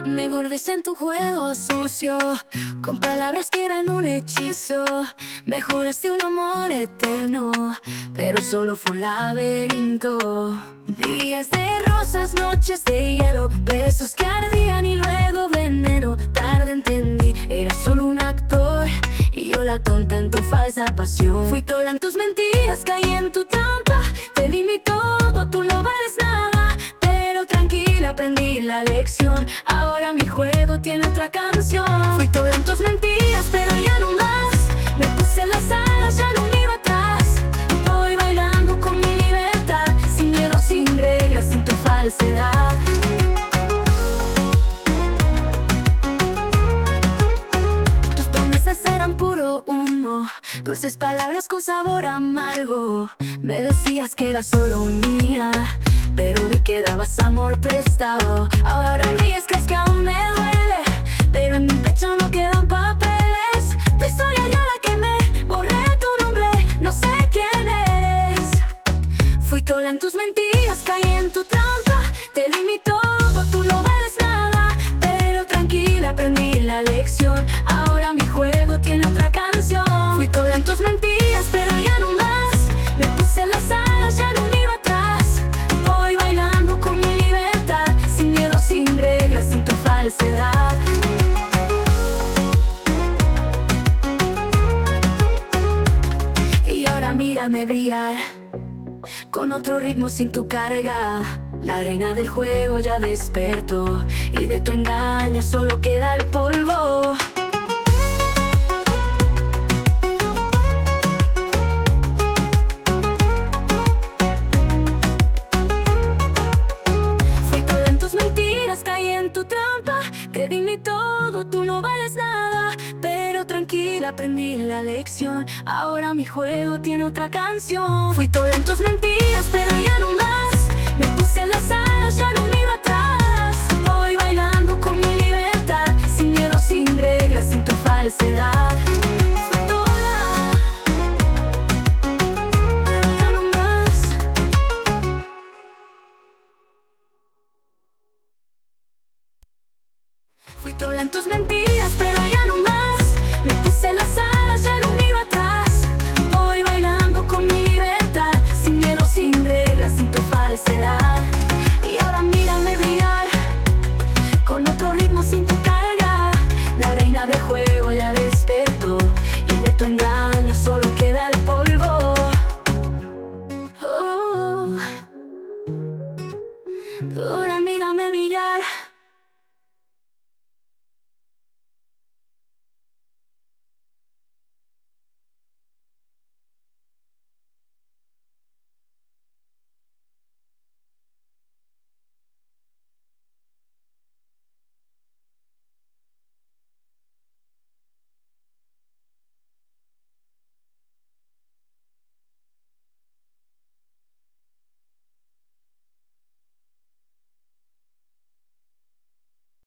Me volvés en tu juego sucio, con palabras que eran un hechizo. Me juraste un amor eterno, pero solo fue un laberinto. Días de rosas, noches de hielo, besos que ardían y luego veneno. Tarde entendí, eras solo un actor y yo la tonta en tu falsa pasión. Fui toda en tus mentiras, caí en tu trampa. Te di mi todo, tú no vales nada, pero tranquila, aprendí la lección. Ahora mi juego tiene otra canción. Fui toda en tus mentiras, pero ya no más. Me puse las alas, ya no miro atrás. Voy bailando con mi libertad, sin miedo, sin reglas, sin tu falsedad. Tus promesas eran puro humo, dulces palabras con sabor amargo. Me decías que eras solo mía, pero vi que dabas amor prestado. Ahora ríes, crees que aún me duele, pero en mi pecho no quedan papeles. Tu historia ya la quemé, borré tu nombre, no sé quién eres. Fui toda en tus mentiras, caí en tu trampa. Te di mi todo, tú no vales nada, pero tranquila, aprendí la lección. Ahora mi juego tiene otra canción. Fui toda en tus mentiras, pero ya no más. Me puse las alas, ya no miro atrás. Voy bailando con mi libertad, sin miedo, sin reglas, sin tu falsedad. Y ahora mírame brillar, con otro ritmo sin tu carga. La reina del juego ya despertó, y de tu engaño solo queda el polvo. Fui toda en tus mentiras, caí en tu trampa. Te di mi todo, tú no vales nada, pero tranquila, aprendí la lección. Ahora mi juego tiene otra canción. Fui toda en tus mentiras, pero ya no más. Me puse las alas, ya no miro atrás. Voy bailando con mi libertad, sin miedo, sin reglas, sin tu falsedad. Fui toda, pero ya no más. Fui toda en tus mentiras, pero ya no más. Me puse las alas, ya no miro atrás. Voy bailando con mi libertad, sin miedo, sin reglas, sin tu falsedad. Y ahora mírame brillar, con otro ritmo sin tu carga. La reina del juego ya despertó, y de tu engaño solo queda el polvo. Oh,